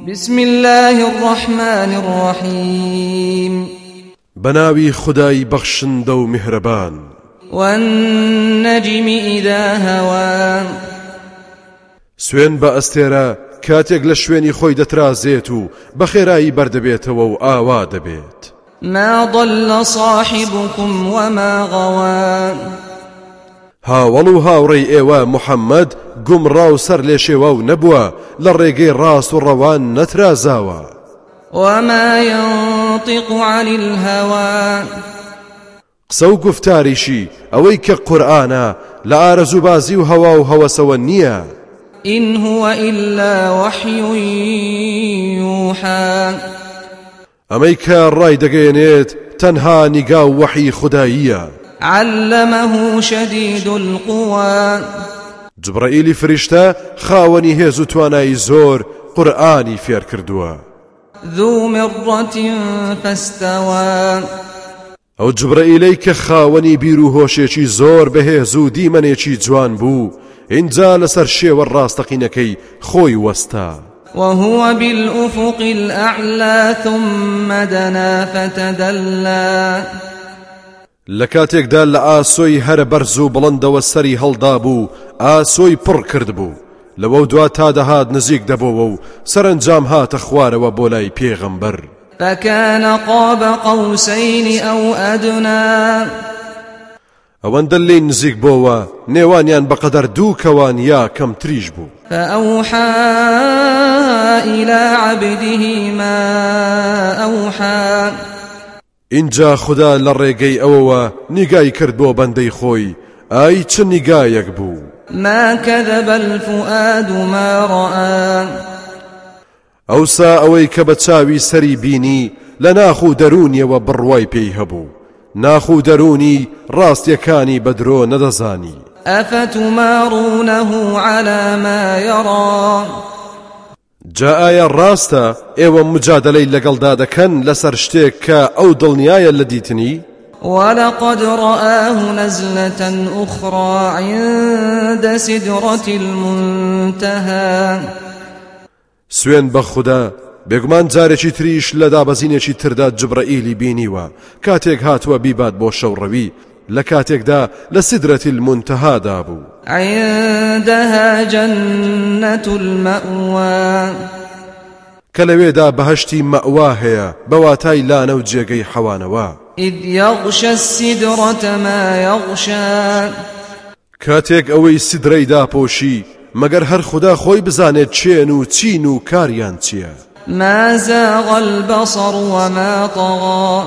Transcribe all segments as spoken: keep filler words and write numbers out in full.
بسم الله الرحمن الرحيم بناوي خداي بخشن دو مهربان والنجم إذا هوى سوين بأستيرا كاتيك لشويني خوي دترازيتو بخيراي بردبيتو و آوا دبيت ما ضل صاحبكم وما غوى هاولو هاوري ايوا محمد قم راو سر ليشيواو نبوا للريقي راس والروان نترازاوا وما ينطق عن الهوى قسو قفتاريشي اويك قرآنا لآرزو بازي وهوا وهوا سوانيا إن هو إلا وحي يوحى أميكا الراي دقينيت تنها نقاو وحي خدايا علمه شديد القوى جبرائيل فرشتا خاوني هزو تواناي زور قرآني فير كردوا ذو مرة فاستوى او جبرائيلي كخاوني بيرو هوشيشي زور بهزو ديمنيشي جوان بو انجا لسر شيو الراستقينكي خوي وستا وهو بالأفق الأعلى ثم دنا فتدلى لكاتيك دال آسوي هر برزو بلند والسري هلدابو آسوي پر كردبو لو دوا تادهاد نزيق دبو سرنجام هات اخوار وبولاي پیغمبر فكان قاب قوسين أو أدنى اوان دلين نزيق بوا نيوانيان بقدر دو كوان يا كم تريج بو فأوحى إلى عبده ما أوحى اینجا خدا لڕێگەی ئەوەوە نیگای کرد بۆ بەندەی خۆی ئای چ نیگایەک بوو ما كذب الفؤاد ما رأى ئەوسا ئەوەی کە بە چاوی سەری بینی لە ناخ و دەرونیەوە بڕوای پێی هەبوو ناخ و دەرونی ڕاستیەکانی بەدرۆ نەدەزانی أفتمارونه على ما يرى جا ئایا ڕاستە ئێوە مجادلەی لەگەڵدا دەکەن لەسەر شتێک کە ئەو دڵنیایە لە دیتنی ولقد رآه نزلة أخرى عند سدرة المنتهى سوێن بە خوددا بێگومان جارێکی تریش لە دابەزینێکی تردا جبرائیلی بینیوە کاتێک هاتووە بیبات بۆ شەوڕەوی لە کاتێکدا لە سدرەتی المنتەهادا بوو عندها جنة المأوى کە لەوێدا بەهەشتی مەئوا هەیە بەواتای لانە و جێگەی حەوانەوە إذ يغشى السدرة ما يغشى کاتێک ئەوەی سدرەی داپۆشی مەگەر هەر خوددا خۆی بزانێت چێن و چین و کاریان چییە ما زاغ البصر وما طغى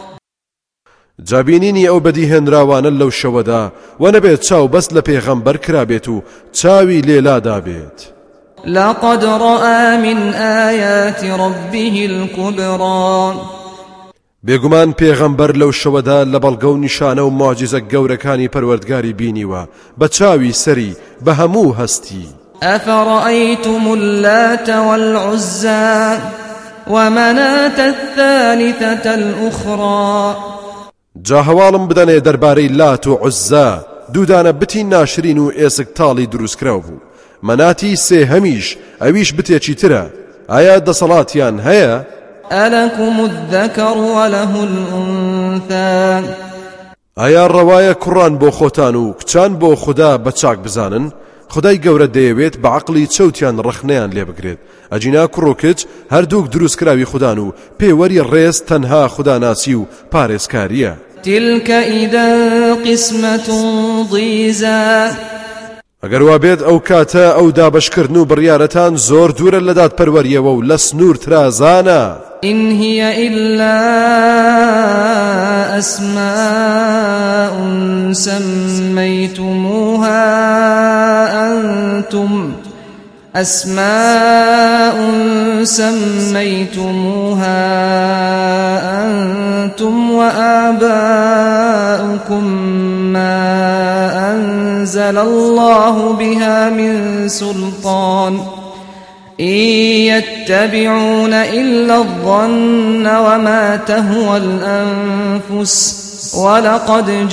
جابینینی ئەو بەدیهێنراوانە لەو شەوەدا و نەبێت چاو بەست لە پێغەمبەر کرابێت و چاوی لێلادا بێت لقد رأى من آيات ربه الكبرى بێگومان پێغەمبەر لەو شەوەدا لە بەڵگە و نیشانە و معجزە گەورەکانی پەروەردگاری بینیوە بە چاوی سەری بە هەموو هەستی أفرأيتم اللات والعزى ومناة الثالثة الأخرى جا هەواڵم بدەنێ دەربارەی لات و عوزا دوودانە بتی ناشرین و ئێسک تاڵی دروستکراو بوو مەناتی سێ هەمیش ئەویش بتێکی ترە ئایا دەسەڵاتیان هەیە ألكم الذكر وله الأنثى ئایا ڕەوایە کوڕان بۆ خۆتان و کچان بۆ خوددا بە چاک بزانن خدای گەورە دەیەوێت بە عەقڵی چەوتیان ڕەخنەیان لێ بگرێت ئەجینا کوڕ و کچ هەردووک دروستکراوی خوددان و پێوەری ڕێز تەنها خوداناسی و پارێزکاریە تلك إذا قسمة ضيزى ئەگەر وا بێت ئەو کاتە ئەو دابەشکردن و بڕیارەتان زۆر دوورە لە دادپەروەریەوە و لە سنوور ترازانە إن هي إلا أسماء سميتموها أنتم أسماء سميتموها أنتم وآباؤكم ما أنزل الله بها من سلطان إن يتبعون إلا الظن وما تهوى الأنفس ولقد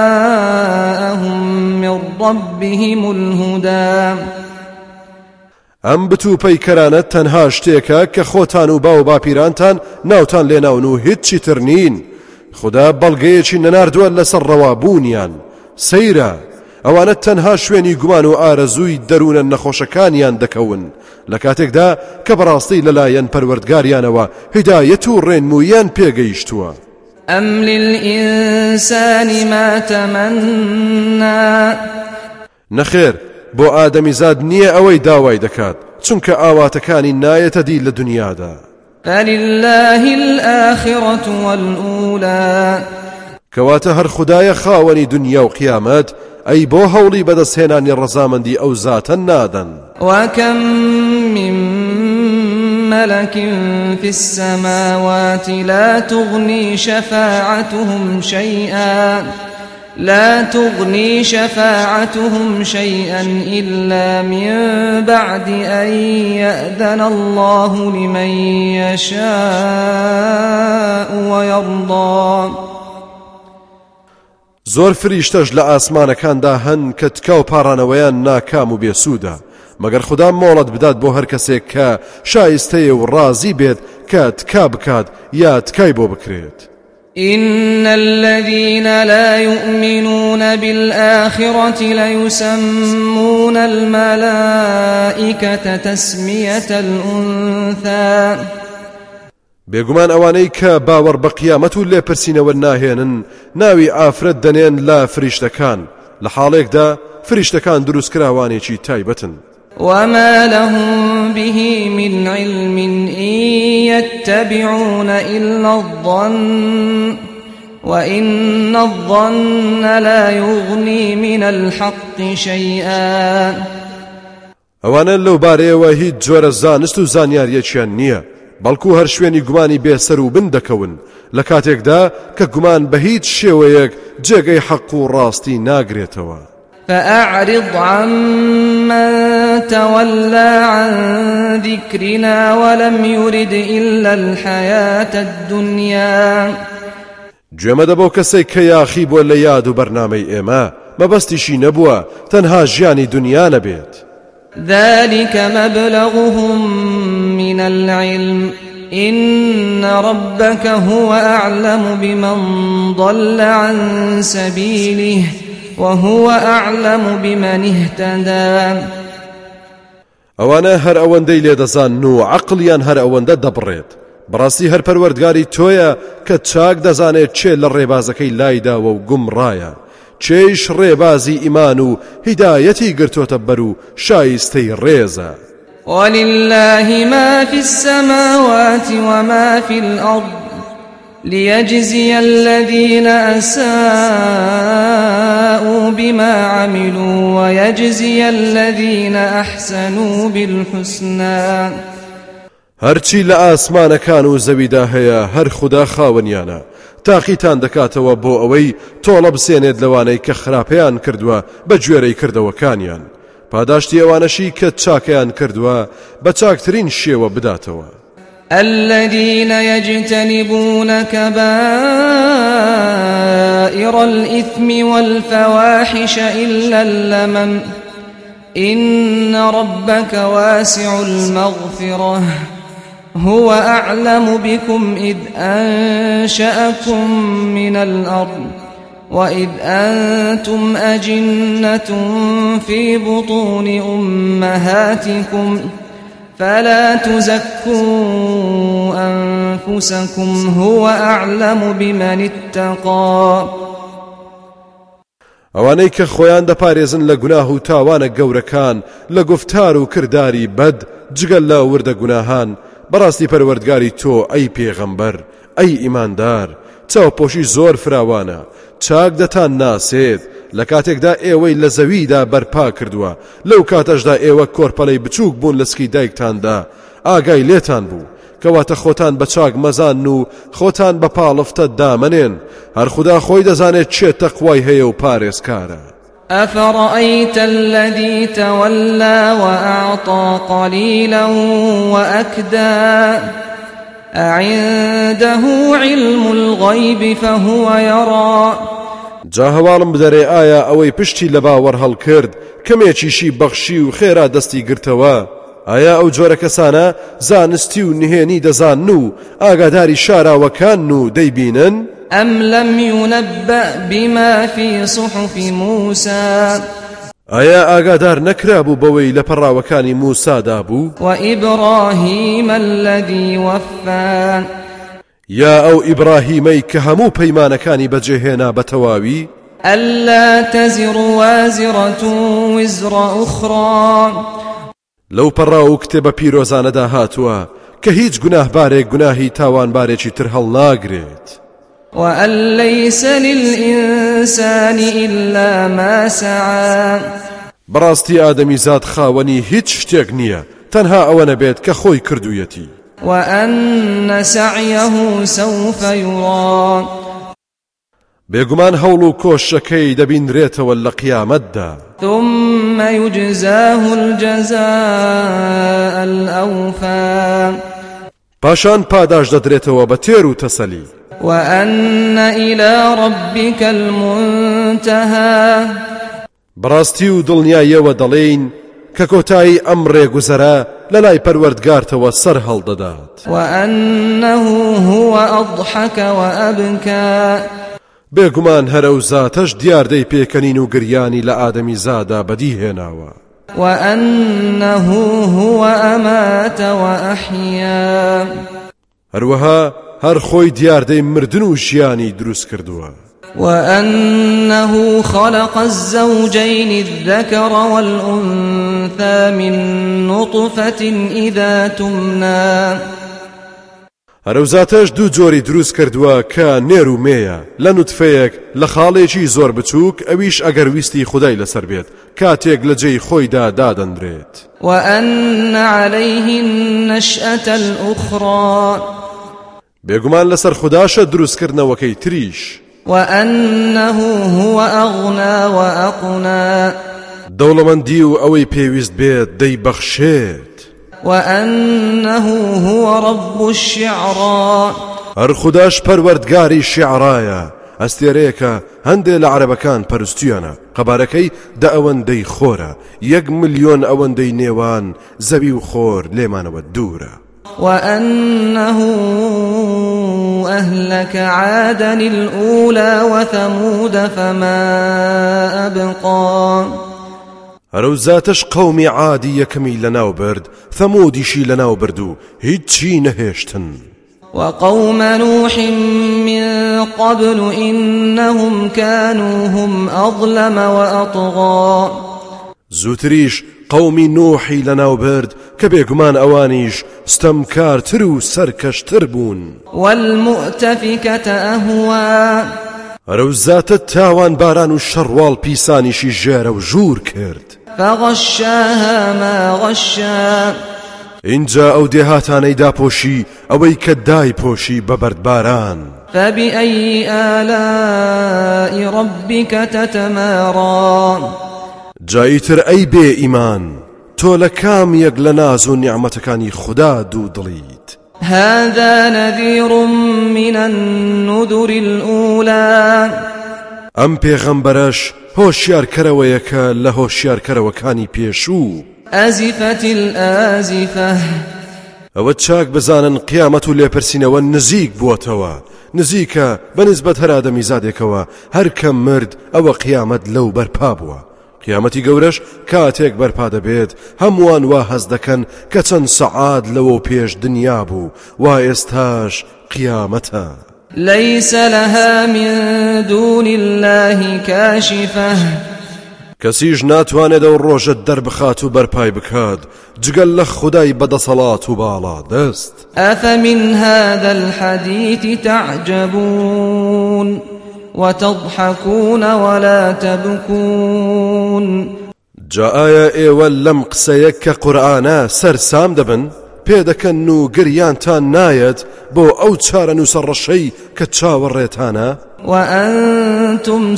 جاءهم من ربهم الهدى ئەم بتوپەیکەرانە تەنها شتێکە کە خۆتان و باو باپیرانتان ناوتان لێناون و هیچی تر نین. خدا بەڵگەیەکی نەناردووە لەسەر ڕەوابوونیان. سەیرە ئەوانە تەنها شوێنی گومان و ئارەزووی دەروونە نەخۆشەکانیان دەکەون لە کاتێکدا کە بەڕاستی لەلایەن پەروەردگاریانەوە هیدایەت و ڕێنموویان پێگەیشتووە. أم للإنسان ما تمنى نەخێر بۆ ئادەمیزاد نییە ئەوەی داوای دەکات چونکە ئاواتەکانی نایەتە دی لە دنیادا. فلله الآخرة والأولى کەواتە هەر خودایە خاوەنی دنیا و قیامەت ئەی بۆ هەوڵی بەدەستهێنانی ڕەزامەندی ئەو زاتە نادەن. وكم من ملك في السماوات لا تغني شفاعتهم شيئا لا تغني شفاعتهم شيئا إلا من بعد أن يأذن الله لمن يشاء ويرضى. زۆر فریشتەش لە ئاسمانەکاندا هەن کە تکا و پاڕانەوەیان ناکام و بێسوودە مەگەر خوددا مۆڵەت بدات بۆ هەر کەسێک کە شایستەیە و ڕازی بێت کە تکا بکات یا تکای بۆ بکرێت. إن الذين لا يؤمنون بالآخرة ليسمون الملائكة تسمية الأنثى. بێگومان ئەوانەی کە باوەڕ بە قیامەت و لێپرسینەوە ناهێنن ناوی ئافرەت دەنێن لە فریشتەکان لە حاڵێکدا فریشتەکان دروستکراوانێکی تایبەتن. وما لهم به من علم إن يتبعون إلا الظن وإن الظن لا يغني من الحق شيئا. ئەوانە لەو بارەیەوە هیچ جۆرە زانست و زانیاریەکیان نییە بەڵکو هەر شوێنی گومانی بێسەر و بن دەکەون لە کاتێکدا کە گومان بە هیچ شێوەیەک جێگەی حەق و ڕاستی ناگرێتەوە. فأعرض عمن تولى عن ذكرنا ولم يرد إلا الحياة الدنيا. گوێمەدە بۆ کەسێک کە یاخی بۆ لە یاد و بەرنامەی ئێمە مەبەستیشی نەبووە تەنها ژیانی دنیا نەبێت. ذلك مبلغهم من العلم إن ربك هو أعلم بمن ضل عن سبيله وهو أعلم بمن اهتدى. ئەوانە هەر ئەوەندەی لێدەزان و عەقڵیان هەر ئەوەندە دەبڕێت بەڕاستی هەر پەروەردگاری تۆیە کە چاک دەزانێت چێ لە ڕێبازەکەی لایداوە و گومڕایە چێش ڕێبازی ئیمان و هیدایەتی گرتوۆتە بەر و شایستەی ڕێزە. ولله ما في السماوات وما في الأرض ليجزي الذين أساءوا بما عملوا ويجزي الذين أحسنوا بالحسنى. هەرچی لە ئاسمانەکان و زەویدا هەیە هەر خوددا خاوەنیانە تاقیتان دەکاتەوە بۆ ئەوەی تۆڵە بسێنێت لەوانەی کە خراپەیان کردووە بە گوێرەی کردەوەکانیان پاداشتی ئەوانەشی کە چاکەیان کردووە بە چاکترین شێوە بداتەوە. الذين يجتنبون كبائر الإثم والفواحش إلا اللمم إن ربك واسع المغفرة هو أعلم بكم إذ أنشأكم من الأرض وإذ أنتم أجنة في بطون أمهاتكم فلا تزكوا أنفسكم هو أعلم بمن اتقى. ئەوانەی کە خۆیان دەپارێزن لە گوناه و تاوانە گەورەکان لە گفتار و کرداری بەد جگەل لە وردە گوناهان بەڕاستی پەروەردگاری تۆ ئەی پێغەمبەر ئەی ئیماندار چاوپۆشی زۆر فراوانە چاک دەتان ناسێت لە کاتێکدا ئێوەی لە زەویدا بەرپا کردووە لەو کاتەشدا ئێوە کۆرپەلەی بچووک بوون لە سکی دایکتاندا ئاگای لێتان بوو کەواتە خۆتان بە چاک مەزان و خۆتان بە پاڵفتە دامنێن هەر خوددا خۆی دەزانێت چێ تەقوای هەیە و پارێزکارە. أفرأيت الذي تولى وأعطى قليلا وأكدى أعنده علم الغيب فهو يرى. جا هەواڵم بدەرێ ئایا ئەوەی پشتی لە باوەڕ هەڵکرد کەمێکیشی بەخشی و خێرا دەستی گرتەوە ئایا ئەو جۆرە کەسانە زانستی و نهێنی دەزانن و ئاگاداری شاراوەکان و دەیبینن؟ أم لم ينبأ بما في صحف موسى ئایا ئاگادار نەکرابوو بەوەی لە پەڕاوەکانی موسادا بوو؟ وإبراهيم الذي وفى یا ئەو ئیبراهیمەی کە هەموو پەیمانەکانی بەجێهێنا بە تەواوی؟ ألا تزر وازرة وزر أخرى لەو پەڕا و کتێبە پیرۆزانەدا هاتووە کە هیچ گوناهبارێک گوناهی تاوانبارێکی تر هەڵ ناگرێت. وأن ليس للإنسان إلا ما سعى بەڕاستی ئادەمیزاد خاوەنی هیچ شتێک نییە تەنها ئەوە نەبێت کە خۆی کردوویەتی. وأن سعيه سوف يرى بێگومان هەوڵ و کۆشەکەی دەبینرێتەوە لە قیامەتدا. ثم يجزاه الجزاء الأوفى پاشان پاداش دەدرێتەوە بە تێر و تەسەلی. وأن إلى ربك المنتهى بەڕاستی و دڵنیاییەوە دەڵێین کە کۆتایی ئەم ڕێگوزەرە لە لای پەروەردگارتەوە سەر هەڵدەدات. وأنه هو أضحك وأبكى بێگومان هەرە و زاتەش دیاردەی پێکەنین و گریانی لە ئادەمی زادا بەدیهێناوە. وأنه هو أمات وأحيا هەروەها هەر خۆی دیاردەی مردن و ژیانی دروست کردووە. وأنه خلق الزوجين الذكر والأنثى من نطفة إذا تمنى هەرەوزاتەش دوو جۆری دروست کردووە کە نێر و مێیە لە نوتفەیەک لە خاڵێکی زۆر بچووک ئەویش ئەگەر ویستی خودای لەسەر بێت کاتێک لە جێی خۆیدا دادەندرێت. وأن عليه النشأة الأخرى بێگومان لەسەر خوداشە دروستکردنەوەکەی تریش. وأنه هو أغنى وأقنى دەوڵەمەندی و ئەوەی پێویست بێت دەیبەخشێت. وأنه هو رب الشعرى هەر خوداش پەروەردگاری شیعرایە ئەستێرەیەکە هەندێک لە عەرەبەکان پەرستویانە قەبارەکەی دە ئەوەندەی خۆرە یەک ملیۆن ئەوەندەی نێوان زەوی و خۆر لێمانەوە دوورە. وأنه أهلك عادا الأولى وثمود فما أبقى هەرەوزاتەش قەومی عادی یەکەمی لەناو برد ثەمودیشی لەناو برد و هیچی نەهێشتن. وقوم نوح من قبل إنهم كانوا هم أظلم وأطغى زوتریش قومی نوحی لەناو برد کە بێگومان ئەوانیش ستەمکارتر و سەرکەشتر بوون. والمؤتفكة أهوى هەرەوزاتە تاوان باران و شەڕواڵ پیسانیشی ژێرە و ژوور کرد. فغشاها ما غشا اینجا ئەو دێهاتانەی داپۆشی ئەوەی کە دای پۆشی بە بەردباران. فبأي آلاء ربك تتمارى جاییتر ئەی بێ ئیمان تۆ لە کام یەک لە ناز و نیعمەتەکانی خوددا دوو دڵیت. هذا نذير من النذر الأولى ئەم پێغەمبەرەش هۆشیارکەرەوەیەکە لە هۆشیارکەرەوەکانی پێشوو. أزفت الآزفة ئەوە چاک بزانن قیامەت و لێپرسینەوە نزیک بووەتەوە نزیکە بەنسبەت هەر ئادەمی زادێکەوە هەر کەم مرد ئەوە قیامەت لەو بەرپا بووە. قیامەتی گەورەش کاتێک بەرپا دەبێت هەمووان وا هەز دەکەن کە چەند سەعات لەوە پێش دنیا بوو وا ئێستاش قیامەتە. ليس لها من دون الله كاشفة کەسیش ناتوانێت ئەو ڕۆژە دەربخات و بەرپای بکات جگەل لە خودای بەدەسەڵات و باڵا دەست. أفمن هذا الحديث تعجبون وتضحكون ولا تبكون جا ئایا ئێوە لەم قسەیە کە قورئانە سەرسام دەبن پێدەکەن و گریانتان نایەت بۆ ئەو چارە نووسەڕەشەی کە چاوەڕێتانە؟ وأنتم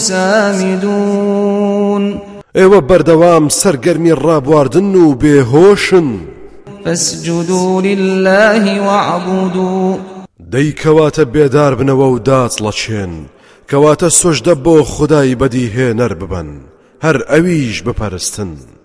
سامدون ئێوە بەردەوام سەرگەرمی ڕابواردن و بێهۆشن. فاسجدوا لله واعبدوا دەیکەواتە بێدار بنەوە و داچڵەچێن کەواتە سۆژدە بۆ خودای بەدیهێنەر ببن هەر ئەویش بپەرستن.